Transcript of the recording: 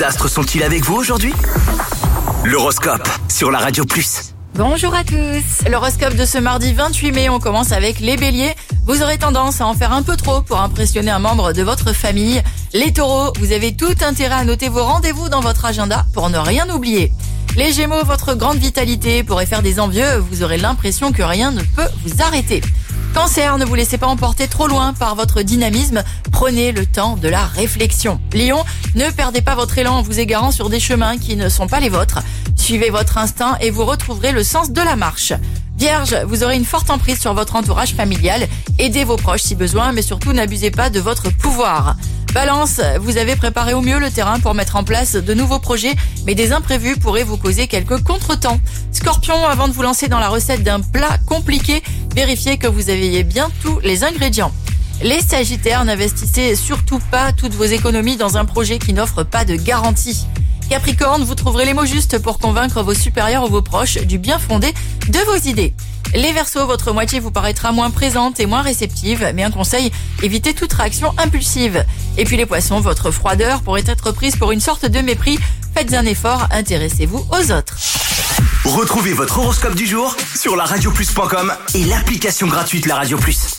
astres sont-ils avec vous aujourd'hui? L'horoscope sur la Radio Plus. Bonjour à tous. L'horoscope de ce mardi 28 mai, on commence avec les béliers. Vous aurez tendance à en faire un peu trop pour impressionner un membre de votre famille. Les taureaux, vous avez tout intérêt à noter vos rendez-vous dans votre agenda pour ne rien oublier. Les gémeaux, votre grande vitalité pourrait faire des envieux, vous aurez l'impression que rien ne peut vous arrêter. Cancer, ne vous laissez pas emporter trop loin par votre dynamisme, prenez le temps de la réflexion. Lion, ne perdez pas votre élan en vous égarant sur des chemins qui ne sont pas les vôtres. Suivez votre instinct et vous retrouverez le sens de la marche. Vierge, vous aurez une forte emprise sur votre entourage familial, aidez vos proches si besoin, mais surtout n'abusez pas de votre pouvoir. Balance, vous avez préparé au mieux le terrain pour mettre en place de nouveaux projets, mais des imprévus pourraient vous causer quelques contretemps. Scorpion, avant de vous lancer dans la recette d'un plat compliqué, vérifiez que vous avez bien tous les ingrédients. Les Sagittaires, n'investissez surtout pas toutes vos économies dans un projet qui n'offre pas de garantie. Capricorne, vous trouverez les mots justes pour convaincre vos supérieurs ou vos proches du bien fondé de vos idées. Les Verseaux, votre moitié vous paraîtra moins présente et moins réceptive, mais un conseil, évitez toute réaction impulsive. Et puis les Poissons, votre froideur pourrait être prise pour une sorte de mépris. Faites un effort, intéressez-vous aux autres. Retrouvez votre horoscope du jour sur la radioplus.com et l'application gratuite La Radio Plus.